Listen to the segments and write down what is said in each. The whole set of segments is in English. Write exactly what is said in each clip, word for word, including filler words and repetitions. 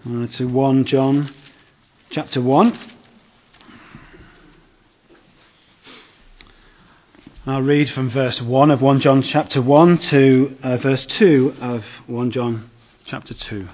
uh, to First John chapter one. I'll read from verse one of First John chapter one to uh, verse two of First John chapter two.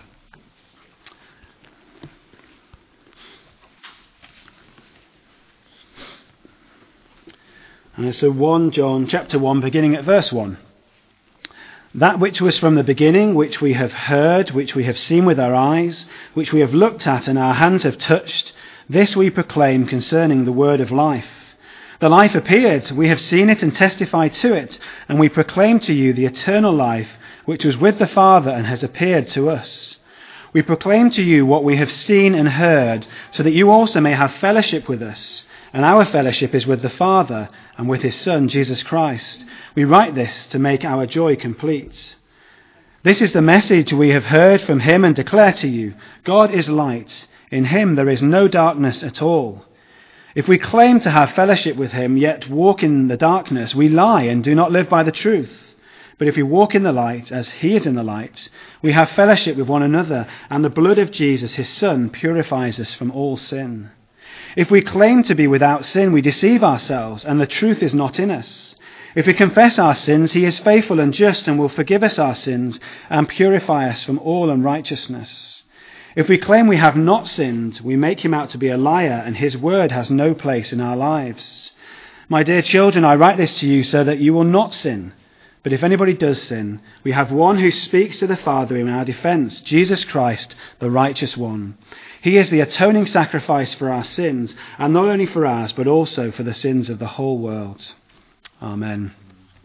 And so First John chapter one, beginning at verse one. That which was from the beginning, which we have heard, which we have seen with our eyes, which we have looked at and our hands have touched, this we proclaim concerning the word of life. The life appeared, we have seen it and testified to it, and we proclaim to you the eternal life, which was with the Father and has appeared to us. We proclaim to you what we have seen and heard, so that you also may have fellowship with us. And our fellowship is with the Father and with his Son, Jesus Christ. We write this to make our joy complete. This is the message we have heard from him and declare to you. God is light. In him there is no darkness at all. If we claim to have fellowship with him, yet walk in the darkness, we lie and do not live by the truth. But if we walk in the light, as he is in the light, we have fellowship with one another, and the blood of Jesus, his Son, purifies us from all sin. If we claim to be without sin, we deceive ourselves, and the truth is not in us. If we confess our sins, he is faithful and just and will forgive us our sins and purify us from all unrighteousness. If we claim we have not sinned, we make him out to be a liar, and his word has no place in our lives. My dear children, I write this to you so that you will not sin. But if anybody does sin, we have one who speaks to the Father in our defense, Jesus Christ, the righteous one. He is the atoning sacrifice for our sins, and not only for ours, but also for the sins of the whole world. Amen.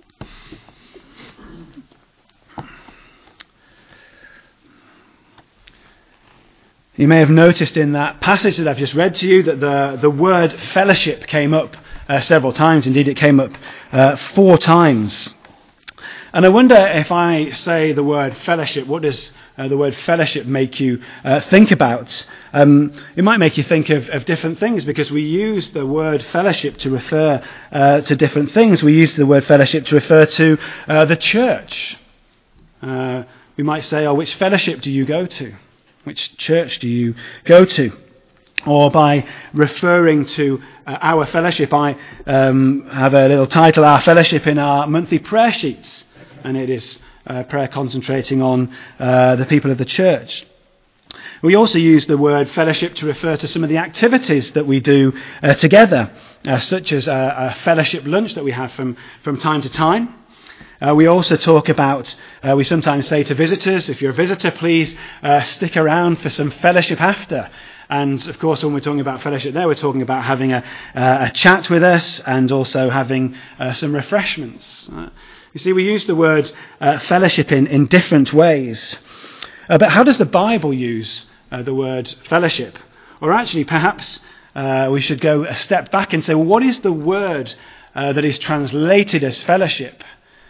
You may have noticed in that passage that I've just read to you that the, the word fellowship came up uh, several times. Indeed, it came up uh, four times. And I wonder if I say the word fellowship, what does uh, the word fellowship make you uh, think about? Um, it might make you think of, of different things, because we use the word fellowship to refer uh, to different things. We use the word fellowship to refer to uh, the church. Uh, we might say, oh, which fellowship do you go to? Which church do you go to? Or by referring to uh, our fellowship, I um, have a little title, Our Fellowship, in our monthly prayer sheets. And it is uh, prayer concentrating on uh, the people of the church. We also use the word fellowship to refer to some of the activities that we do uh, together, uh, such as a, a fellowship lunch that we have from, from time to time. Uh, we also talk about, uh, we sometimes say to visitors, if you're a visitor, please uh, stick around for some fellowship after. And of course, when we're talking about fellowship there, we're talking about having a, uh, a chat with us and also having uh, some refreshments. Uh, you see, we use the word uh, fellowship in, in different ways. Uh, but how does the Bible use uh, the word fellowship? Or actually, perhaps uh, we should go a step back and say, well, what is the word uh, that is translated as fellowship?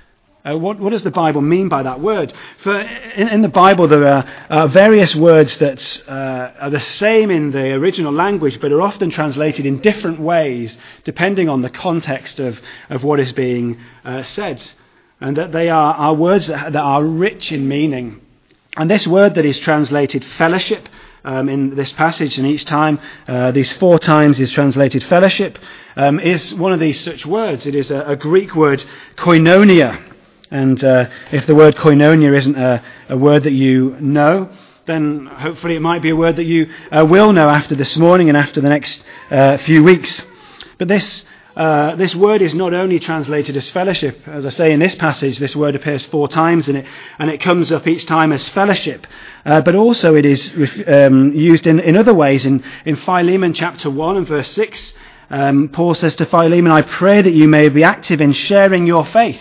Uh, what, what does the Bible mean by that word? For in, in the Bible, there are uh, various words that uh, are the same in the original language, but are often translated in different ways, depending on the context of, of what is being uh, said. And that they are, are words that, that are rich in meaning. And this word that is translated fellowship um, in this passage, and each time, uh, these four times is translated fellowship, um, is one of these such words. It is a, a Greek word, koinonia. And uh, if the word koinonia isn't a, a word that you know, then hopefully it might be a word that you uh, will know after this morning and after the next uh, few weeks. But this uh, this word is not only translated as fellowship. As I say in this passage, this word appears four times in it, and it comes up each time as fellowship. Uh, but also it is um, used in, in other ways. In, in Philemon chapter one and verse six, um, Paul says to Philemon, I pray that you may be active in sharing your faith.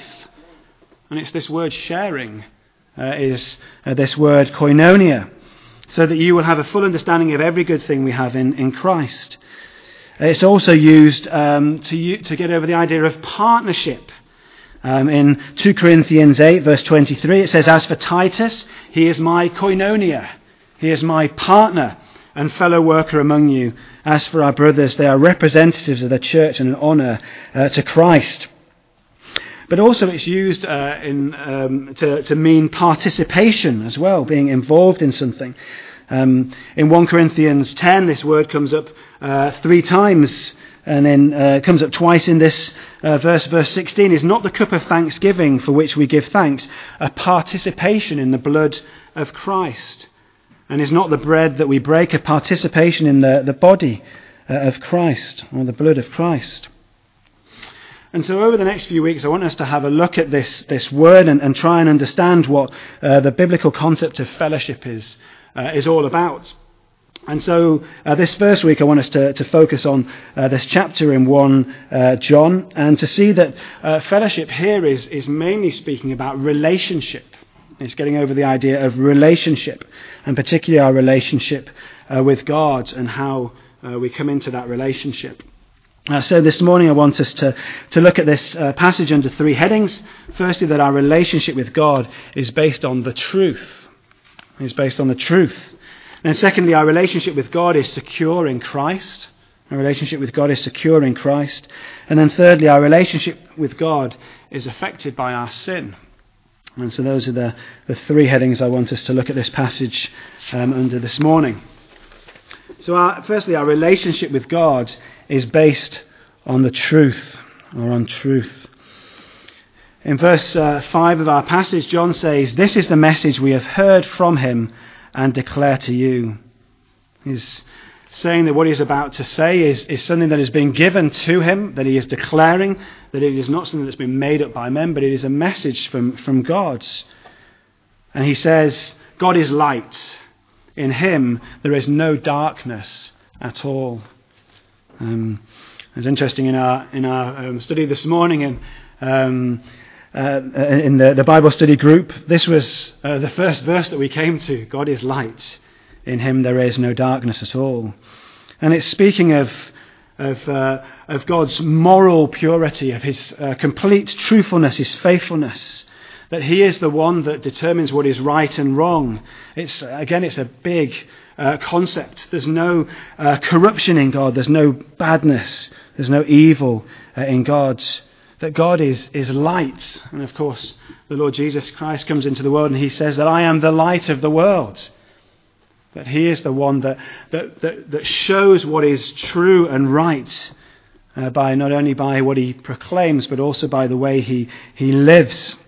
And it's this word sharing uh, is uh, this word koinonia, so that you will have a full understanding of every good thing we have in, in Christ. It's also used um, to, to get over the idea of partnership. Um, in two Corinthians eight, verse twenty-three, it says, as for Titus, he is my koinonia. He is my partner and fellow worker among you. As for our brothers, they are representatives of the church and an honour uh, to Christ. But also it's used uh, in um, to, to mean participation as well, being involved in something. Um, in First Corinthians ten, this word comes up uh, three times, and then uh, comes up twice in this uh, verse. Verse sixteen is not the cup of thanksgiving for which we give thanks, a participation in the blood of Christ. And is not the bread that we break a participation in the, the body uh, of Christ, or the blood of Christ. And so over the next few weeks, I want us to have a look at this, this word and, and try and understand what uh, the biblical concept of fellowship is, uh, is all about. And so uh, this first week, I want us to, to focus on uh, this chapter in First uh, John, and to see that uh, fellowship here is, is mainly speaking about relationship. It's getting over the idea of relationship, and particularly our relationship uh, with God and how uh, we come into that relationship. Uh, so this morning I want us to, to look at this uh, passage under three headings. Firstly, that our relationship with God is based on the truth. It's based on the truth. And secondly, our relationship with God is secure in Christ. Our relationship with God is secure in Christ. And then thirdly, our relationship with God is affected by our sin. And so those are the, the three headings I want us to look at this passage um, under this morning. So our, firstly, our relationship with God is based on the truth, or on truth. In verse uh, five of our passage, John says, "This is the message we have heard from him and declare to you." He's saying that what he's about to say is, is something that has been given to him, that he is declaring, that it is not something that's been made up by men, but it is a message from, from God. And he says, God is light. In him there is no darkness at all. Um, it was interesting in our in our um, study this morning, and um, uh, in the, the Bible study group, this was uh, the first verse that we came to. God is light. In him there is no darkness at all. And it's speaking of of, uh, of God's moral purity, of his uh, complete truthfulness, his faithfulness, that he is the one that determines what is right and wrong. It's again, it's a big uh, concept. There's no uh, corruption in God. There's no badness. There's no evil uh, in God. That God is, is light. And of course, the Lord Jesus Christ comes into the world and he says that I am the light of the world. That he is the one that that, that, that shows what is true and right uh, by not only by what he proclaims, but also by the way he, he lives.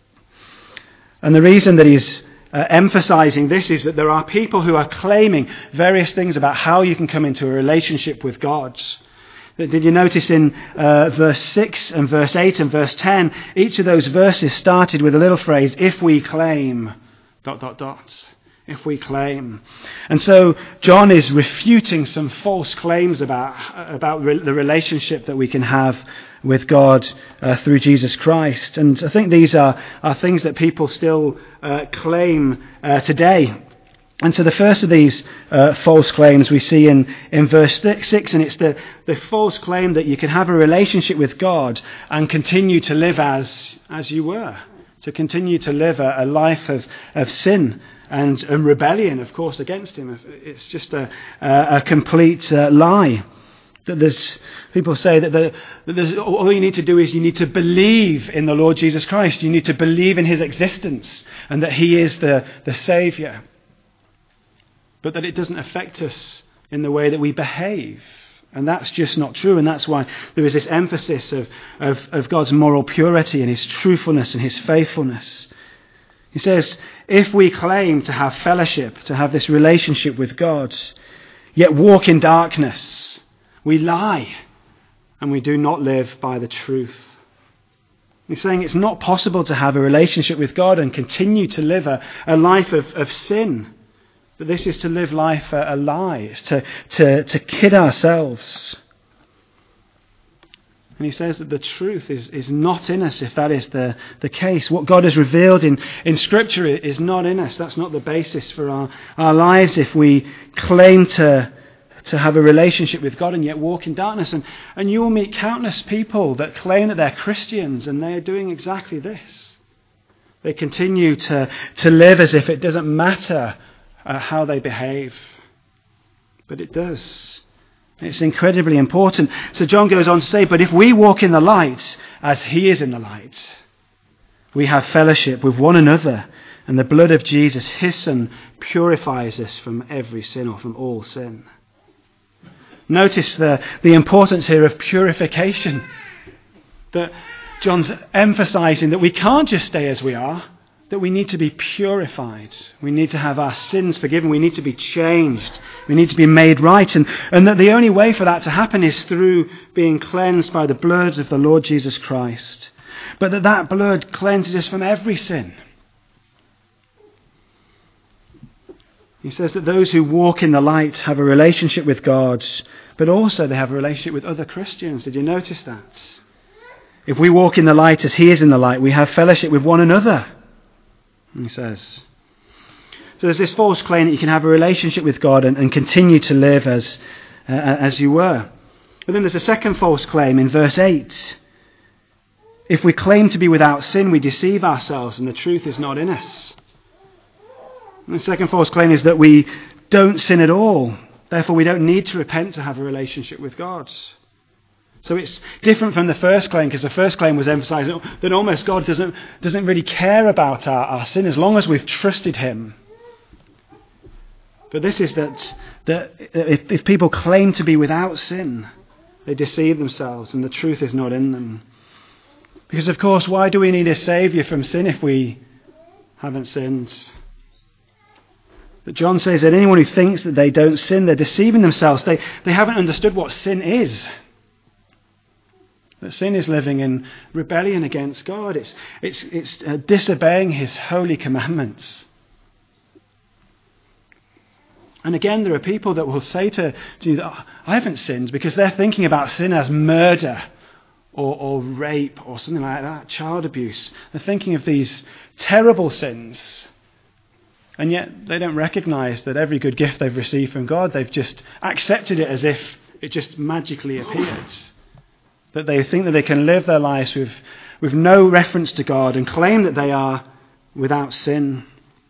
And the reason that he's uh, emphasizing this is that there are people who are claiming various things about how you can come into a relationship with God. Did you notice in uh, verse six and verse eight and verse ten, each of those verses started with a little phrase, if we claim, dot, dot, dot. If we claim. And so John is refuting some false claims about about re- the relationship that we can have with God uh, through Jesus Christ. And I think these are, are things that people still uh, claim uh, today. And so the first of these uh, false claims we see in, in verse six, and it's the, the false claim that you can have a relationship with God and continue to live as as you were, to continue to live a, a life of, of sin and, and rebellion, of course, against him. It's just a, a, a complete uh, lie. That there's people say that, the, that there's, all you need to do is you need to believe in the Lord Jesus Christ. You need to believe in his existence and that he is the, the Saviour. But that it doesn't affect us in the way that we behave. And that's just not true. And that's why there is this emphasis of, of, of God's moral purity and his truthfulness and his faithfulness. He says, if we claim to have fellowship, to have this relationship with God, yet walk in darkness, we lie and we do not live by the truth. He's saying it's not possible to have a relationship with God and continue to live a, a life of, of sin. But this is to live life a, a lie. It's to, to, to kid ourselves. And he says that the truth is, is not in us if that is the, the case. What God has revealed in, in Scripture is not in us. That's not the basis for our, our lives if we claim to, to have a relationship with God and yet walk in darkness. And, and you will meet countless people that claim that they're Christians and they are doing exactly this. They continue to, to live as if it doesn't matter uh, how they behave. But it does. It's incredibly important. So John goes on to say, but if we walk in the light as he is in the light, we have fellowship with one another, And the blood of Jesus, his Son, purifies us from every sin, or from all sin. Notice the, the importance here of purification. That John's emphasizing that we can't just stay as we are, that we need to be purified. We need to have our sins forgiven. We need to be changed. We need to be made right. And, and that the only way for that to happen is through being cleansed by the blood of the Lord Jesus Christ. But that that blood cleanses us from every sin. He says that those who walk in the light have a relationship with God, but also they have a relationship with other Christians. Did you notice that? If we walk in the light as he is in the light, we have fellowship with one another, he says. So there's this false claim that you can have a relationship with God and, and continue to live as, uh, as you were. But then there's a second false claim in verse eight. If we claim to be without sin, we deceive ourselves and the truth is not in us. And the second false claim is that we don't sin at all. Therefore, we don't need to repent to have a relationship with God. So it's different from the first claim, because the first claim was emphasizing that almost God doesn't, doesn't really care about our, our sin as long as we've trusted him. But this is that, that if, if people claim to be without sin, they deceive themselves and the truth is not in them. Because, of course, why do we need a saviour from sin if we haven't sinned? But John says that anyone who thinks that they don't sin, they're deceiving themselves. They, they haven't understood what sin is. That sin is living in rebellion against God. It's, it's, it's uh, disobeying his holy commandments. And again, there are people that will say to, to you, oh, I haven't sinned, because they're thinking about sin as murder or, or rape or something like that, child abuse. They're thinking of these terrible sins. And yet they don't recognize that every good gift they've received from God, they've just accepted it as if it just magically appeared. That they think that they can live their lives with, with no reference to God and claim that they are without sin.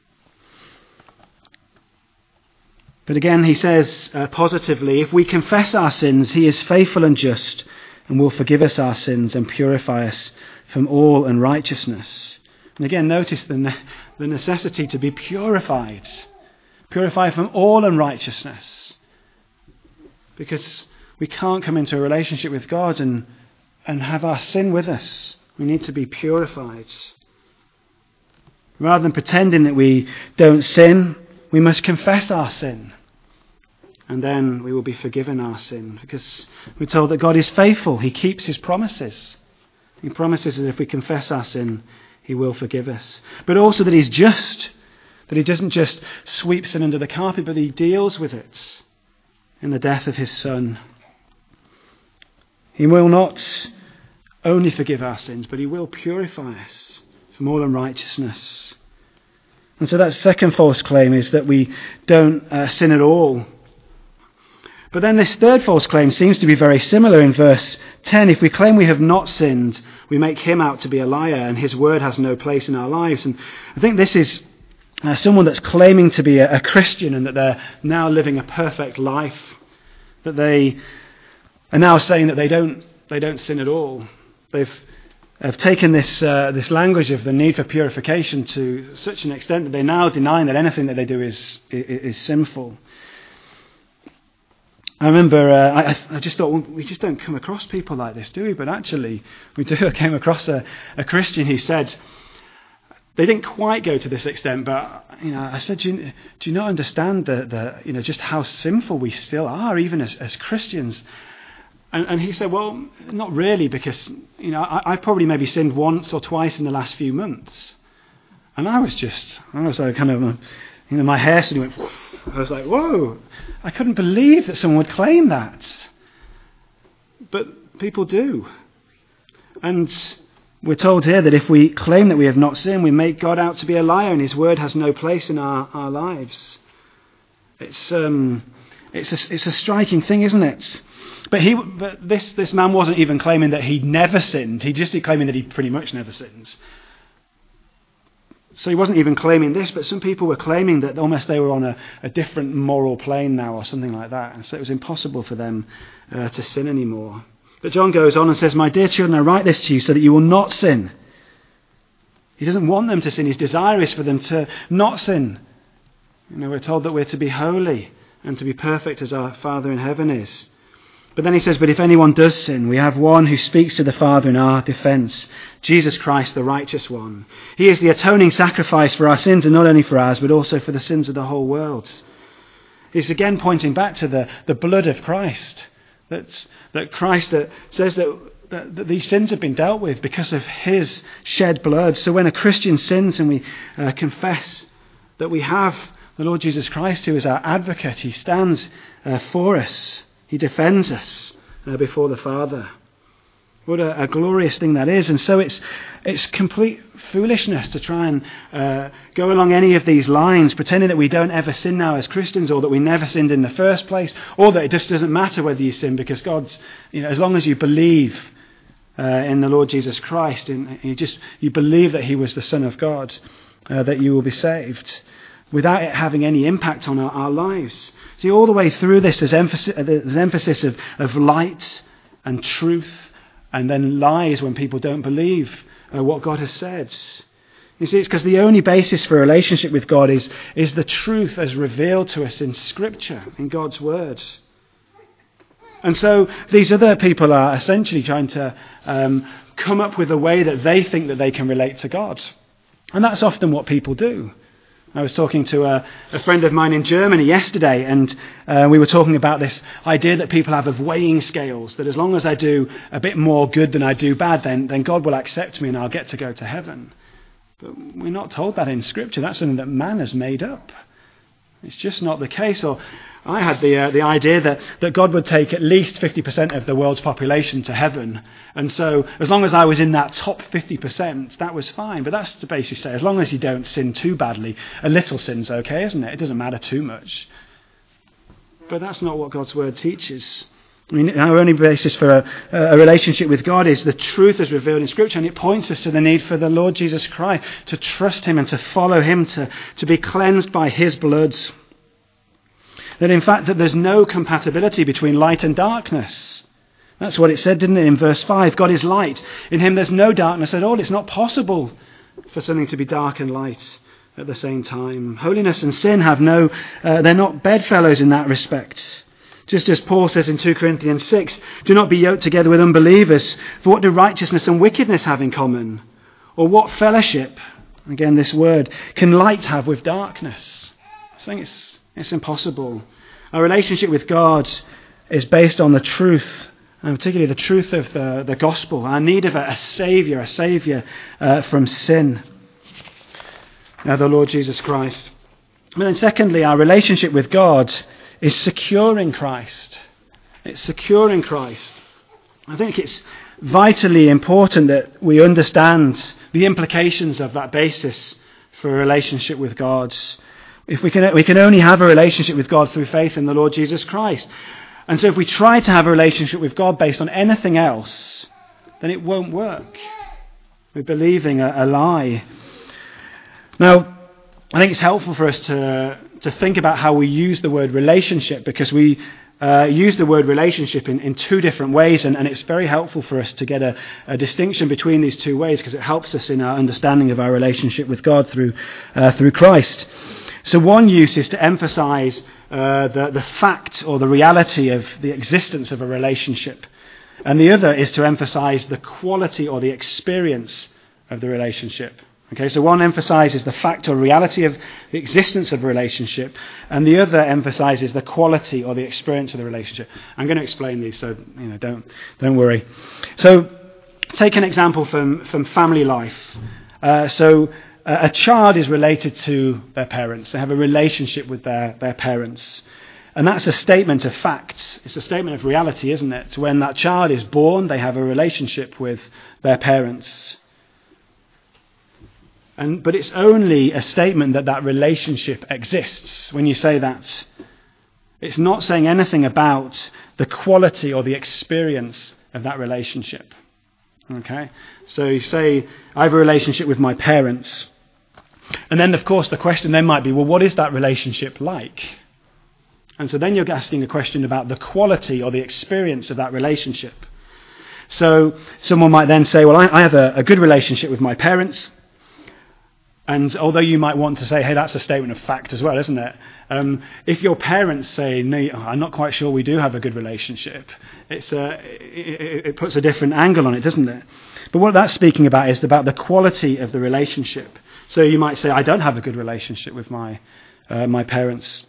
But again, he says uh, positively, if we confess our sins, he is faithful and just and will forgive us our sins and purify us from all unrighteousness. And again, notice the, ne- the necessity to be purified. Purified from all unrighteousness. Because we can't come into a relationship with God and, and have our sin with us. We need to be purified. Rather than pretending that we don't sin, we must confess our sin. And then we will be forgiven our sin. Because we're told that God is faithful. He keeps his promises. He promises that if we confess our sin, he will forgive us. But also that he's just. That he doesn't just sweep sin under the carpet, but he deals with it in the death of his Son. He will not only forgive our sins, but he will purify us from all unrighteousness. And so that second false claim is that we don't uh, sin at all. But then this third false claim seems to be very similar in verse ten. If we claim we have not sinned, we make him out to be a liar, and his word has no place in our lives. And I think this is uh, someone that's claiming to be a, a Christian and that they're now living a perfect life. That they are now saying that they don't they don't sin at all. They've have taken this uh, this language of the need for purification to such an extent that they now deny that anything that they do is is, is sinful. I remember, uh, I, I just thought, well, we just don't come across people like this, do we? But actually, we do. I came across a, a Christian who said, they didn't quite go to this extent, but you know, I said, do you, do you not understand the, the, you know, just how sinful we still are, even as, as Christians? And, and he said, well, not really, because you know, I, I probably maybe sinned once or twice in the last few months. And I was just, I was like, kind of, you know, my hair suddenly went. Whoosh. I was like, whoa! I couldn't believe that someone would claim that. But people do. And we're told here that if we claim that we have not sinned, we make God out to be a liar, and his word has no place in our, our lives. It's um, it's a, it's a striking thing, isn't it? But he, but this this man wasn't even claiming that he'd never sinned. He just claiming that he pretty much never sins. So he wasn't even claiming this, but some people were claiming that almost they were on a, a different moral plane now or something like that. And so it was impossible for them uh, to sin anymore. But John goes on and says, my dear children, I write this to you so that you will not sin. He doesn't want them to sin. His desire is for them to not sin. You know, we're told that we're to be holy and to be perfect as our Father in heaven is. But then he says, but if anyone does sin, we have one who speaks to the Father in our defense, Jesus Christ, the righteous one. He is the atoning sacrifice for our sins, and not only for ours, but also for the sins of the whole world. He's again pointing back to the, the blood of Christ. That's, that Christ that says that, that, that these sins have been dealt with because of his shed blood. So when a Christian sins and we uh, confess that we have the Lord Jesus Christ, who is our advocate, he stands uh, for us. He defends us uh, before the Father. What a, a glorious thing that is. And so it's it's complete foolishness to try and uh, go along any of these lines, pretending that we don't ever sin now as Christians, or that we never sinned in the first place, or that it just doesn't matter whether you sin because God's, you know, as long as you believe uh, in the Lord Jesus Christ, and you just you believe that he was the Son of God, uh, that you will be saved, without it having any impact on our, our lives. See, all the way through this, there's emphasis, there's emphasis of, of light and truth, and then lies when people don't believe uh, what God has said. You see, it's because the only basis for a relationship with God is, is the truth as revealed to us in Scripture, in God's Word. And so these other people are essentially trying to um, come up with a way that they think that they can relate to God. And that's often what people do. I was talking to a, a friend of mine in Germany yesterday, and uh, we were talking about this idea that people have of weighing scales, that as long as I do a bit more good than I do bad, then, then God will accept me and I'll get to go to heaven. But we're not told that in Scripture. That's something that man has made up. It's just not the case. Or I had the uh, the idea that, that God would take at least fifty percent of the world's population to heaven. And so as long as I was in that top fifty percent, that was fine. But that's to basically say, as long as you don't sin too badly, a little sin's okay, isn't it? It doesn't matter too much. But that's not what God's Word teaches. I mean, our only basis for a, a relationship with God is the truth as revealed in Scripture, and it points us to the need for the Lord Jesus Christ, to trust him and to follow him, to, to be cleansed by his blood. That in fact that there's no compatibility between light and darkness. That's what it said, didn't it, in verse five? God is light. In him there's no darkness at all. It's not possible for something to be dark and light at the same time. Holiness and sin have no, uh, they're not bedfellows in that respect. Just as Paul says in two Corinthians six, do not be yoked together with unbelievers, for what do righteousness and wickedness have in common? Or what fellowship, again this word, can light have with darkness? I think it's, it's impossible. Our relationship with God is based on the truth, and particularly the truth of the, the gospel, our need of a, a saviour, a saviour uh, from sin, uh, the Lord Jesus Christ. And then secondly, our relationship with God is secure in Christ. It's secure in Christ. I think it's vitally important that we understand the implications of that basis for a relationship with God. If we can, we can only have a relationship with God through faith in the Lord Jesus Christ. And so if we try to have a relationship with God based on anything else, then it won't work. We're believing a, a lie. Now, I think it's helpful for us to, to think about how we use the word relationship, because we uh, use the word relationship in, in two different ways, and, and it's very helpful for us to get a, a distinction between these two ways, because it helps us in our understanding of our relationship with God through uh, through Christ. So one use is to emphasize uh, the, the fact or the reality of the existence of a relationship, and the other is to emphasize the quality or the experience of the relationship. Okay, so one emphasizes the fact or reality of the existence of a relationship, and the other emphasizes the quality or the experience of the relationship. I'm going to explain these, so you know, don't don't worry. So, take an example from from family life. Uh, so, uh, a child is related to their parents; they have a relationship with their their parents, and that's a statement of fact. It's a statement of reality, isn't it? So when that child is born, they have a relationship with their parents. And, but it's only a statement that that relationship exists when you say that. It's not saying anything about the quality or the experience of that relationship. Okay? So you say, I have a relationship with my parents. And then, of course, the question then might be, well, what is that relationship like? And so then you're asking a question about the quality or the experience of that relationship. So someone might then say, well, I, I have a, a good relationship with my parents. And although you might want to say, hey, that's a statement of fact as well, isn't it? Um, if your parents say, no, I'm not quite sure we do have a good relationship, it's a, it, it puts a different angle on it, doesn't it? But what that's speaking about is about the quality of the relationship. So you might say, I don't have a good relationship with my uh, my parents.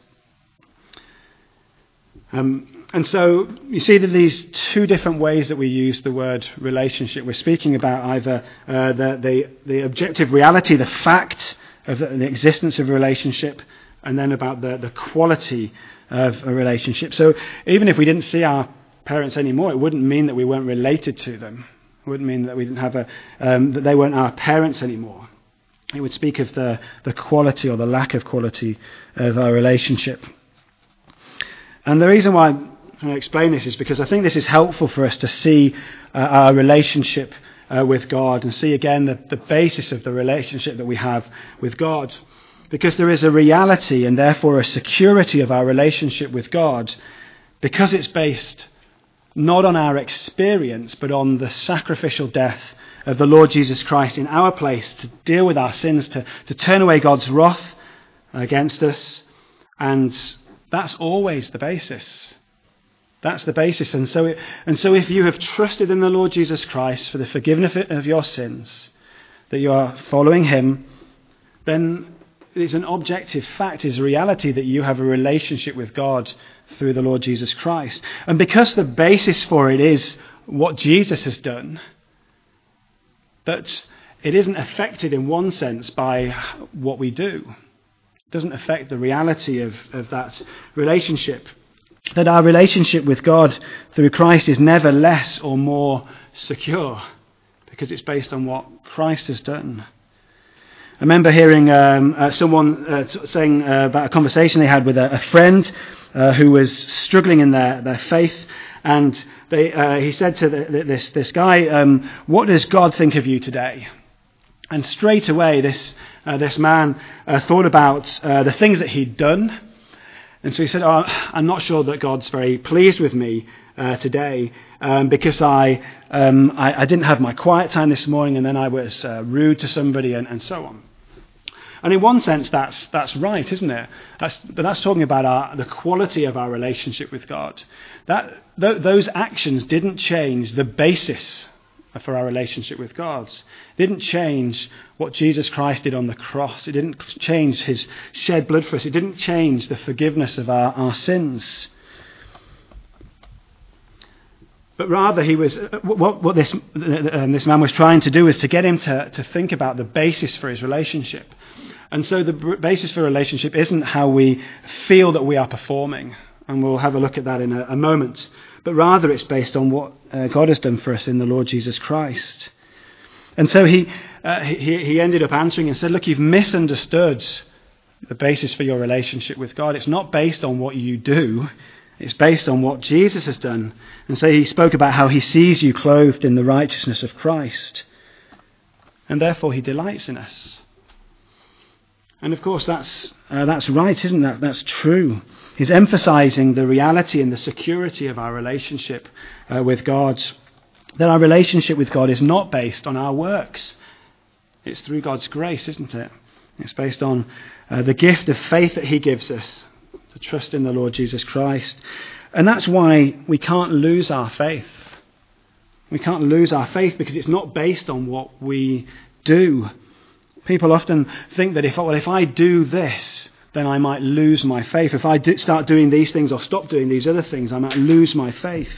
Um, and so you see that these two different ways that we use the word relationship. We're speaking about either uh, the, the the objective reality, the fact of the, the existence of a relationship, and then about the, the quality of a relationship. So even if we didn't see our parents anymore, it wouldn't mean that we weren't related to them. It wouldn't mean that we didn't have a um, that they weren't our parents anymore. It would speak of the, the quality or the lack of quality of our relationship. And the reason why I explain this is because I think this is helpful for us to see uh, our relationship uh, with God and see again the, the basis of the relationship that we have with God. Because there is a reality and therefore a security of our relationship with God because it's based not on our experience but on the sacrificial death of the Lord Jesus Christ in our place to deal with our sins, to, to turn away God's wrath against us. And that's always the basis. That's the basis. And so, it, and so if you have trusted in the Lord Jesus Christ for the forgiveness of your sins, that you are following him, then it's an objective fact, is a reality that you have a relationship with God through the Lord Jesus Christ. And because the basis for it is what Jesus has done, that it isn't affected in one sense by what we do. It doesn't affect the reality of, of that relationship. That our relationship with God through Christ is never less or more secure because it's based on what Christ has done. I remember hearing um, uh, someone uh, saying uh, about a conversation they had with a, a friend uh, who was struggling in their, their faith. And they, uh, he said to the, this, this guy, um, what does God think of you today? And straight away, this uh, this man uh, thought about uh, the things that he'd done. And so he said, oh, I'm not sure that God's very pleased with me uh, today um, because I, um, I I didn't have my quiet time this morning and then I was uh, rude to somebody and, and so on. And in one sense, that's that's right, isn't it? That's, but that's talking about our, the quality of our relationship with God. That th- those actions didn't change the basis for our relationship with God. It didn't change what Jesus Christ did on the cross. It didn't change his shed blood for us. It didn't change the forgiveness of our, our sins. But rather, he was what, what this um, this man was trying to do is to get him to, to think about the basis for his relationship. And so the basis for a relationship isn't how we feel that we are performing. And we'll have a look at that in a, a moment. But rather it's based on what uh, God has done for us in the Lord Jesus Christ. And so he, uh, he he ended up answering and said, look, you've misunderstood the basis for your relationship with God. It's not based on what you do. It's based on what Jesus has done. And so he spoke about how he sees you clothed in the righteousness of Christ. And therefore he delights in us. And of course, that's uh, that's right, isn't that? That's true. He's emphasizing the reality and the security of our relationship uh, with God. That our relationship with God is not based on our works. It's through God's grace, isn't it? It's based on uh, the gift of faith that he gives us, to trust in the Lord Jesus Christ. And that's why we can't lose our faith. We can't lose our faith because it's not based on what we do. People often think that if, well, if I do this, then I might lose my faith. If I do start doing these things or stop doing these other things, I might lose my faith.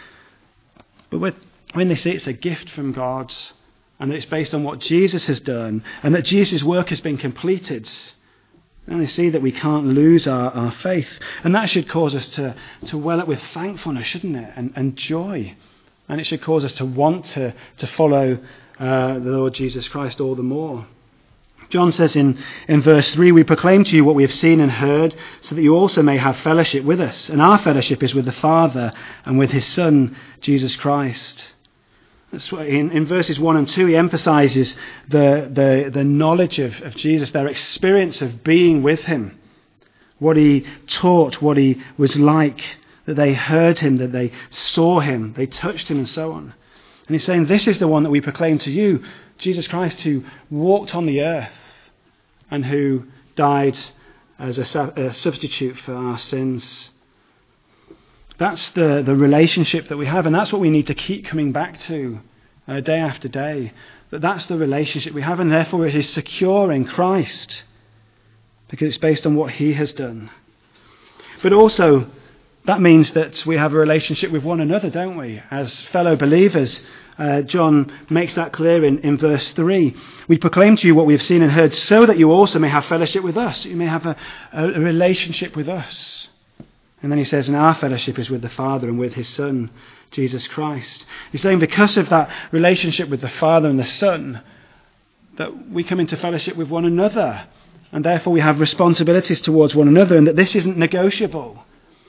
But when they see it's a gift from God and that it's based on what Jesus has done and that Jesus' work has been completed, then they see that we can't lose our, our faith. And that should cause us to, to well up with thankfulness, shouldn't it? And, and joy. And it should cause us to want to, to follow uh, the Lord Jesus Christ all the more. John says in, in verse three, we proclaim to you what we have seen and heard, so that you also may have fellowship with us. And our fellowship is with the Father and with his Son, Jesus Christ. That's what, in, in verses one and two, he emphasizes the, the, the knowledge of, of Jesus, their experience of being with him, what he taught, what he was like, that they heard him, that they saw him, they touched him, and so on. And he's saying, this is the one that we proclaim to you, Jesus Christ, who walked on the earth, and who died as a, su- a substitute for our sins. That's the, the relationship that we have, and that's what we need to keep coming back to uh, day after day. That that's the relationship we have, and therefore it is secure in Christ because it's based on what he has done. But also, that means that we have a relationship with one another, don't we? As fellow believers, uh, John makes that clear in, in verse three. We proclaim to you what we have seen and heard so that you also may have fellowship with us. You may have a, a, a relationship with us. And then he says, and our fellowship is with the Father and with his Son, Jesus Christ. He's saying because of that relationship with the Father and the Son, that we come into fellowship with one another. And therefore we have responsibilities towards one another, and that this isn't negotiable.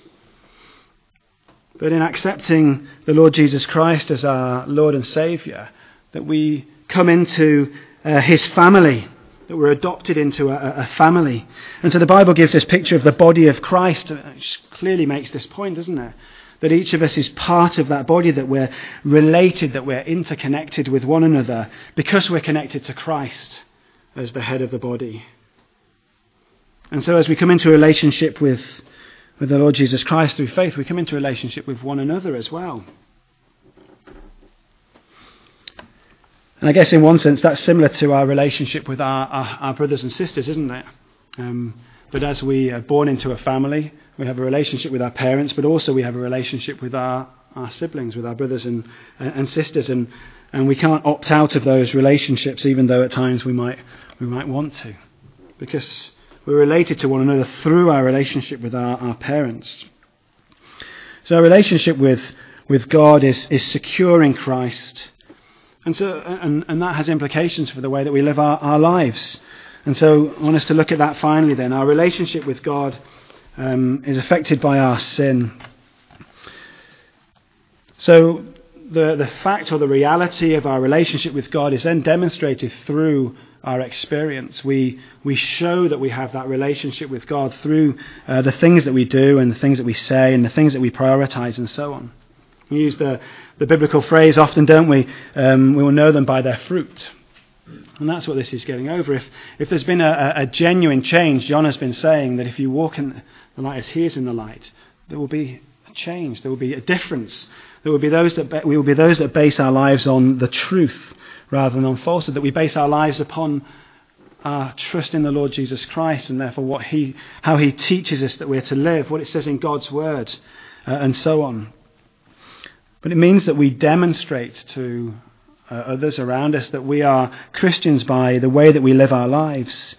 But in accepting the Lord Jesus Christ as our Lord and Saviour, that we come into uh, his family, that we're adopted into a, a family. And so the Bible gives this picture of the body of Christ, which clearly makes this point, doesn't it? That each of us is part of that body, that we're related, that we're interconnected with one another because we're connected to Christ as the head of the body. And so as we come into a relationship with, with the Lord Jesus Christ through faith, we come into a relationship with one another as well. And I guess in one sense that's similar to our relationship with our, our, our brothers and sisters, isn't it? Um, but as we are born into a family, we have a relationship with our parents, but also we have a relationship with our, our siblings, with our brothers and, and sisters. And, and we can't opt out of those relationships, even though at times we might we might want to. Because we're related to one another through our relationship with our, our parents. So our relationship with, with God is, is secure in Christ. And so, and, and that has implications for the way that we live our, our lives. And so I want us to look at that finally then. Our relationship with God um, is affected by our sin. So the, the fact or the reality of our relationship with God is then demonstrated through our experience. We we show that we have that relationship with God through uh, the things that we do and the things that we say and the things that we prioritize and so on. We use the, the biblical phrase often, don't we? Um, we will know them by their fruit. And that's what this is getting over. If if there's been a, a genuine change, John has been saying that if you walk in the light as he is in the light, there will be a change, there will be a difference. There will be those that be, we will be those that base our lives on the truth rather than on falsehood, that we base our lives upon our trust in the Lord Jesus Christ and therefore what he, how he teaches us that we're to live, what it says in God's word, uh, and so on. But it means that we demonstrate to uh, others around us that we are Christians by the way that we live our lives.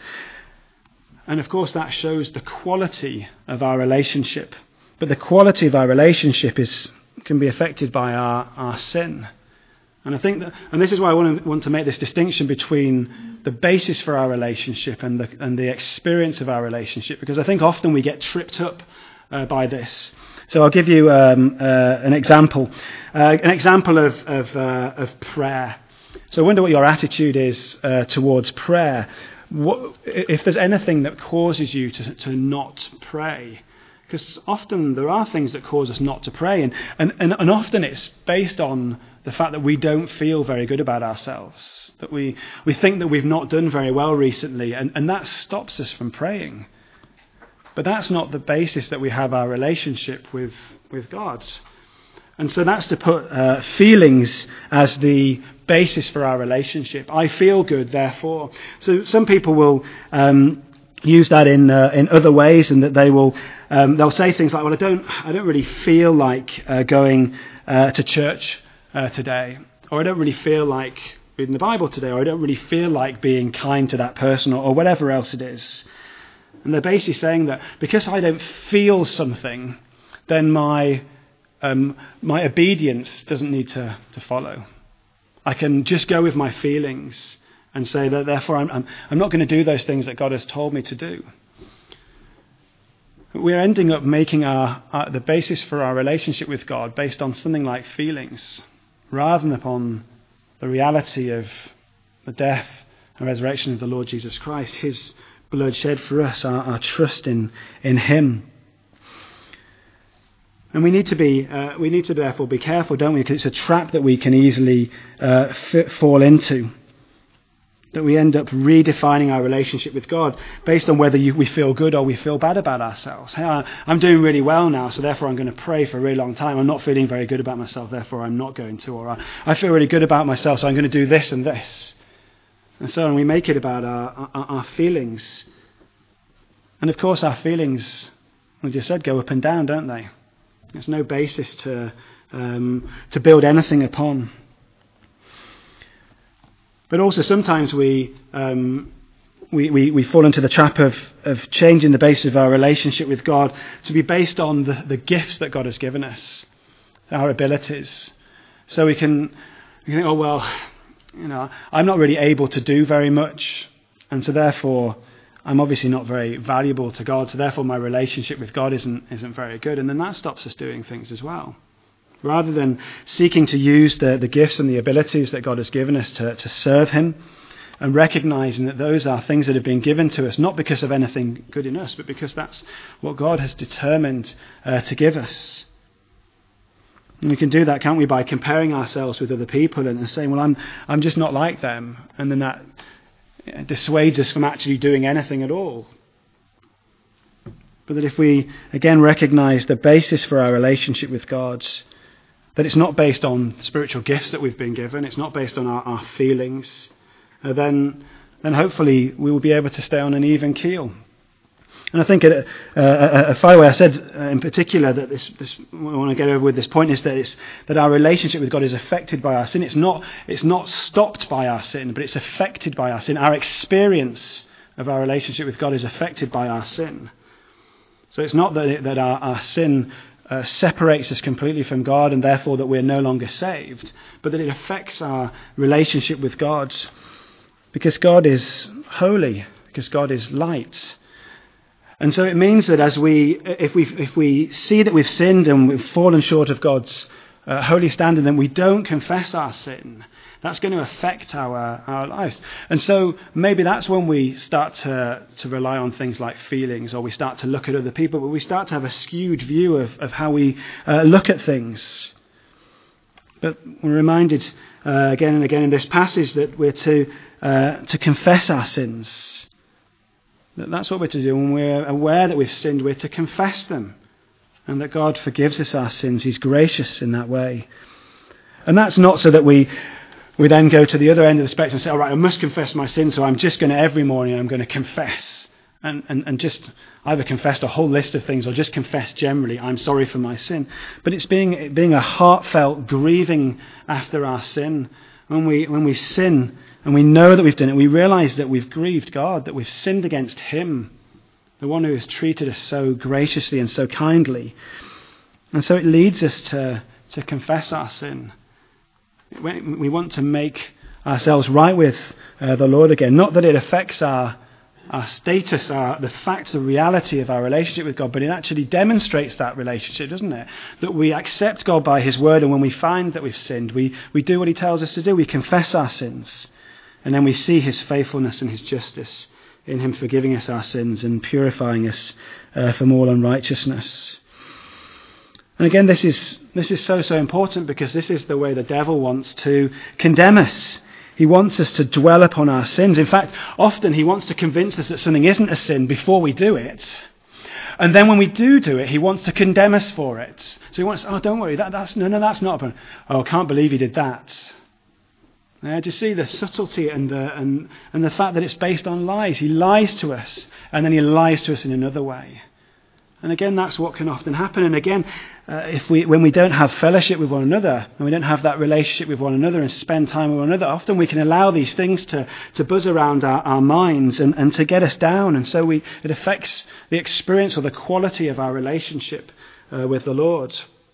And of course that shows the quality of our relationship. But the quality of our relationship is can be affected by our, our sin. And I think that, and this is why I want to, want to make this distinction between the basis for our relationship and the, and the experience of our relationship, because I think often we get tripped up uh, by this. So I'll give you um, uh, an example, uh, an example of of, uh, of prayer. So I wonder what your attitude is uh, towards prayer. What, if there's anything that causes you to, to not pray. Because often there are things that cause us not to pray, and, and, and, and often it's based on the fact that we don't feel very good about ourselves, that we, we think that we've not done very well recently, and, and that stops us from praying. But that's not the basis that we have our relationship with, with God. And so that's to put uh, feelings as the basis for our relationship. I feel good, therefore. So some people will um, use that in uh, in other ways, and that they will um, they'll say things like, "Well, I don't I don't really feel like uh, going uh, to church uh, today," or "I don't really feel like reading the Bible today," or "I don't really feel like being kind to that person," or, or whatever else it is. And they're basically saying that because I don't feel something, then my um, my obedience doesn't need to, to follow. I can just go with my feelings and say that therefore I'm, I'm, I'm not going to do those things that God has told me to do. We're ending up making our, our the basis for our relationship with God based on something like feelings, rather than upon the reality of the death and resurrection of the Lord Jesus Christ, his blood shed for us, our, our trust in, in him. And we need to be, uh, we need to therefore be careful, don't we? Because it's a trap that we can easily uh, fit, fall into. That we end up redefining our relationship with God based on whether you, we feel good or we feel bad about ourselves. Hey, I, I'm doing really well now, so therefore I'm going to pray for a really long time. I'm not feeling very good about myself, therefore I'm not going to. Or I, I feel really good about myself, so I'm going to do this and this. And so on, we make it about our, our, our feelings. And of course our feelings, we just said, go up and down, don't they? There's no basis to um, to build anything upon. But also sometimes we, um, we we we fall into the trap of, of changing the basis of our relationship with God to be based on the, the gifts that God has given us, our abilities. So we can, we can think, oh, well, you know, I'm not really able to do very much, and so therefore I'm obviously not very valuable to God, so therefore my relationship with God isn't isn't very good. And then that stops us doing things as well. Rather than seeking to use the, the gifts and the abilities that God has given us to, to serve him, and recognizing that those are things that have been given to us, not because of anything good in us, but because that's what God has determined uh, to give us. And we can do that, can't we, by comparing ourselves with other people and saying, well, I'm I'm just not like them. And then that dissuades us from actually doing anything at all. But that if we, again, recognize the basis for our relationship with God, that it's not based on spiritual gifts that we've been given, it's not based on our, our feelings, uh, then then hopefully we will be able to stay on an even keel. And I think a, a, a final way I said uh, in particular that this, this I want to get over with this point is that it's that our relationship with God is affected by our sin. It's not it's not stopped by our sin, but it's affected by our sin. Our experience of our relationship with God is affected by our sin. So it's not that it, that our, our sin Uh, separates us completely from God and therefore that we're no longer saved, but that it affects our relationship with God, because God is holy, because God is light. And so it means that as we, if we if we see that we've sinned and we've fallen short of God's uh, holy standard, then we don't confess our sin. That's going to affect our, our lives. And so maybe that's when we start to, to rely on things like feelings, or we start to look at other people, but we start to have a skewed view of, of how we uh, look at things. But we're reminded uh, again and again in this passage that we're to uh, to confess our sins. That that's what we're to do. When we're aware that we've sinned, we're to confess them. And that God forgives us our sins. He's gracious in that way. And that's not so that we... We then go to the other end of the spectrum and say, all right, I must confess my sin, so I'm just going to, every morning, I'm going to confess. And, and, and just either confess a whole list of things or just confess generally, I'm sorry for my sin. But it's being being a heartfelt grieving after our sin. When we when we sin and we know that we've done it, we realise that we've grieved God, that we've sinned against him, the one who has treated us so graciously and so kindly. And so it leads us to, to confess our sin. We want to make ourselves right with uh, the Lord again. Not that it affects our our status, our, the fact, the reality of our relationship with God, but it actually demonstrates that relationship, doesn't it? That we accept God by his word, and when we find that we've sinned, we, we do what he tells us to do. We confess our sins, and then we see his faithfulness and his justice in him forgiving us our sins and purifying us uh, from all unrighteousness. And again, this is this is so, so important, because this is the way the devil wants to condemn us. He wants us to dwell upon our sins. In fact, often he wants to convince us that something isn't a sin before we do it. And then when we do do it, he wants to condemn us for it. So he wants, oh, don't worry, that, that's no, no, that's not a problem. Oh, I can't believe he did that. Uh, do you see the subtlety and the and, and the fact that it's based on lies? He lies to us, and then he lies to us in another way. And again, that's what can often happen. And again, uh, if we when we don't have fellowship with one another, and we don't have that relationship with one another and spend time with one another, often we can allow these things to, to buzz around our, our minds and, and to get us down. And so we it affects the experience or the quality of our relationship uh, with the Lord.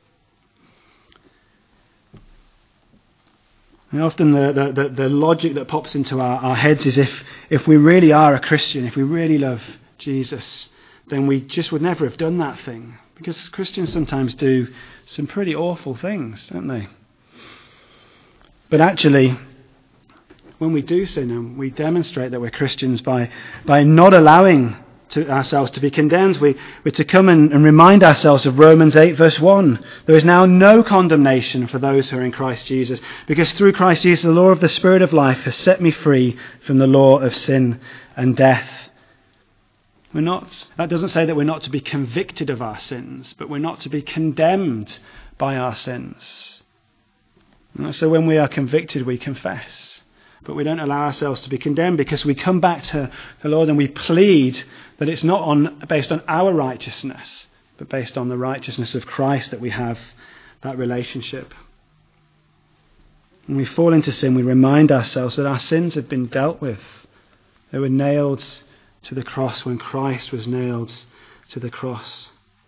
And often the, the, the, the logic that pops into our, our heads is if, if we really are a Christian, if we really love Jesus, then we just would never have done that thing. Because Christians sometimes do some pretty awful things, don't they? But actually, when we do sin, and we demonstrate that we're Christians by by not allowing to ourselves to be condemned. We, we're to come and, and remind ourselves of Romans eight verse one. There is now no condemnation for those who are in Christ Jesus, because through Christ Jesus the law of the Spirit of life has set me free from the law of sin and death. We're not, that doesn't say that we're not to be convicted of our sins, but we're not to be condemned by our sins. And so when we are convicted, we confess. But we don't allow ourselves to be condemned, because we come back to the Lord and we plead that it's not on, based on our righteousness, but based on the righteousness of Christ that we have that relationship. When we fall into sin, we remind ourselves that our sins have been dealt with. They were nailed to the cross when Christ was nailed to the cross.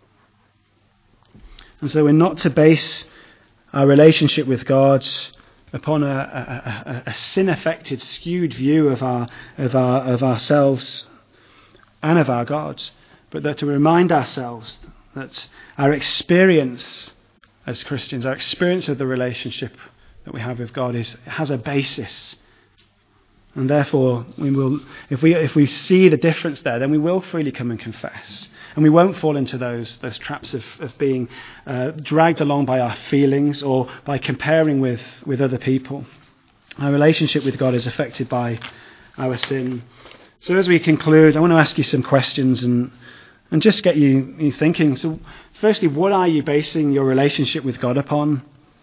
And so we're not to base our relationship with God upon a, a, a, a sin-affected, skewed view of our of our of ourselves and of our God, but that to remind ourselves that our experience as Christians, our experience of the relationship that we have with God, is has a basis, and therefore we will, if we if we see the difference there, then we will freely come and confess, and we won't fall into those those traps of of being uh, dragged along by our feelings or by comparing with with other people. Our relationship with God is affected by our sin. So as we conclude, I want to ask you some questions and and just get you, you thinking. So firstly, what are you basing your relationship with God upon?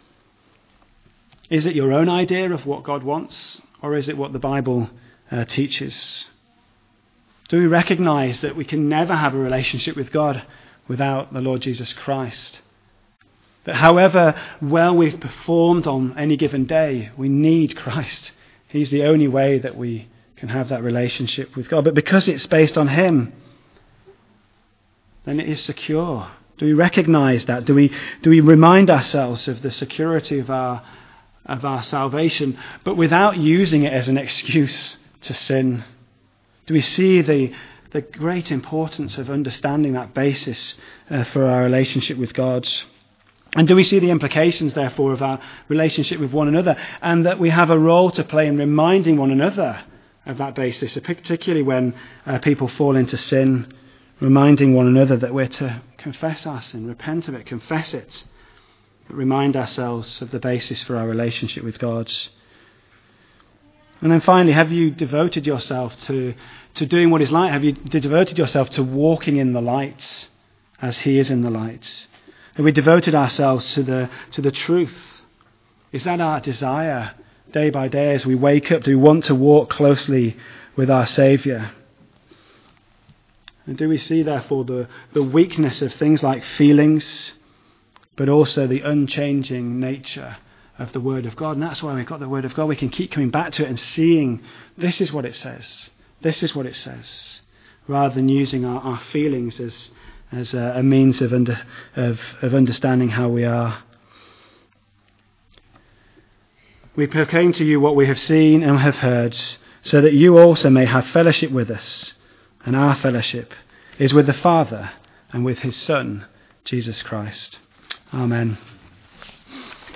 Is it your own idea of what God wants, or is it what the Bible uh, teaches? Do we recognize that we can never have a relationship with God without the Lord Jesus Christ? That however well we've performed on any given day, we need Christ. He's the only way that we can have that relationship with God. But because it's based on him, then it is secure. Do we recognize that? Do we do we remind ourselves of the security of our of our salvation, but without using it as an excuse to sin? Do we see the the great importance of understanding that basis uh, for our relationship with God? And do we see the implications, therefore, of our relationship with one another, and that we have a role to play in reminding one another of that basis, particularly when uh, people fall into sin, reminding one another that we're to confess our sin, repent of it, confess it, but remind ourselves of the basis for our relationship with God. And then finally, have you devoted yourself to, to doing what is light? Have you devoted yourself to walking in the light as he is in the light? Have we devoted ourselves to the to the truth? Is that our desire day by day as we wake up? Do we want to walk closely with our Saviour? And do we see, therefore, the, the weakness of things like feelings, but also the unchanging nature of the Word of God? And that's why we've got the Word of God. We can keep coming back to it and seeing this is what it says. This is what it says. Rather than using our, our feelings as as a, a means of, under, of of understanding how we are. We proclaim to you what we have seen and have heard, so that you also may have fellowship with us. And our fellowship is with the Father and with his Son, Jesus Christ. Amen.